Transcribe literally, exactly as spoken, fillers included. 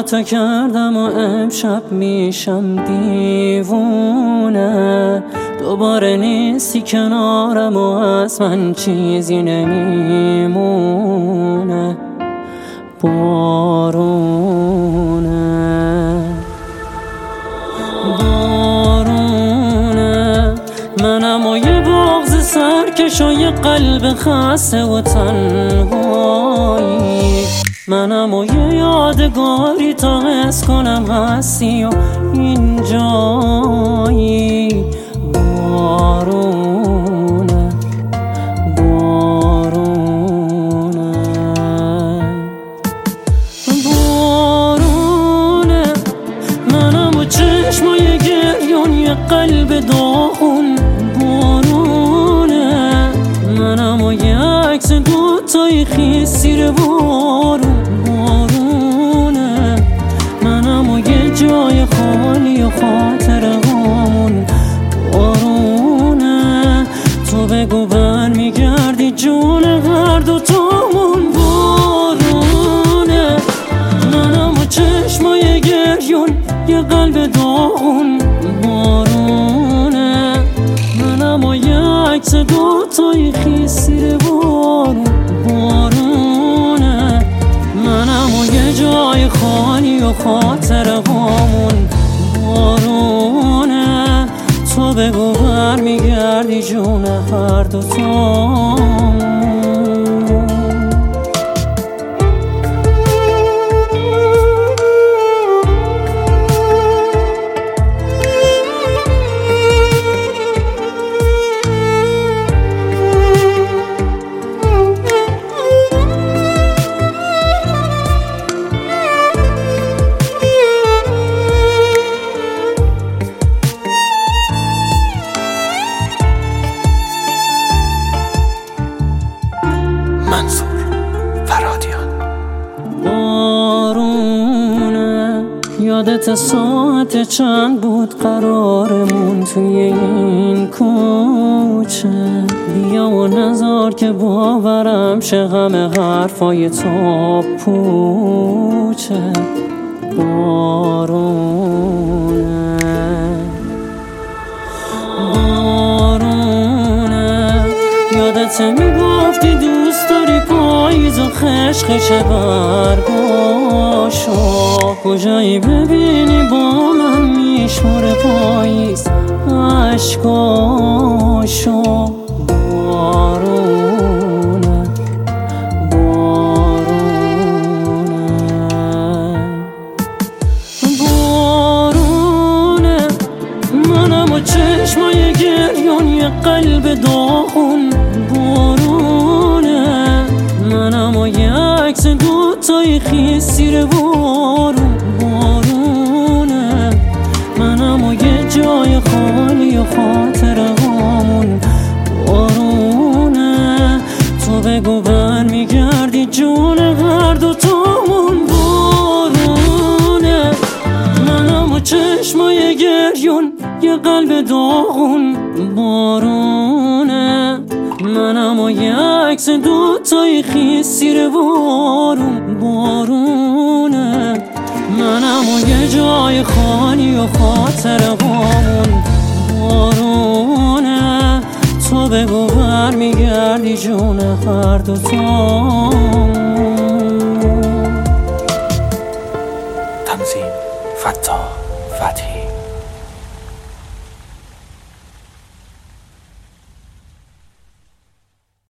تو کردم و امشب میشم دیوونه. دوباره نیستی کنارم و از من چیزی نمیمونه. بارونه بارونه منم و یه بغض سرکش و یه قلب خسته و تنهایی. منم و یه یادگاری تا حس کنم هستی و اینجایی. بارونه بارونه بارونه منم و چشمای گریون یه قلب داغون. بارونه منم و یه عکس دوتای خیس زیر بارون. بارونه منم و یه جای خالی و خاطره هامون. بارونه تو بگو برمیگردی جون هر دوتامون. بارونه منم و چشمای گریون یه قلب داغون. بارونه منم و یه عکس دوتای خیس زیر بارون. بارونه منم و یه جای خالی و خاطره هامون. بارونه تو بگو برمیگردی جون هر دوتامون. بارونه یادت ساعت چند بود قرارمون توی این کوچه. بیا و نذار که باورم شه غم حرفای تو پوچه. بارونه بارونه یادت میگفتی دوست داری پاییز و خشخش برگاشو. کجایی ببینی با من میشمره پاییز عشقاشو. بارونه بارونه بارونه منم و چشمای گریون یه قلب داغون. بارونه منم و یه عکس دوتای خیس زیر بارون. بارونه منم و یه جای خالی و خاطره هامون. بارونه تو بگو برمیگردی جون هر دوتامون. بارونه منم و چشمای گریون یه قلب داغون. بارونه منم و یه عکس دوتای خیس زیر بارون. بارونه منم و یه جای خالی و خاطره هامون. بارونه تو بگو برمیگردی جون هر دوتامون.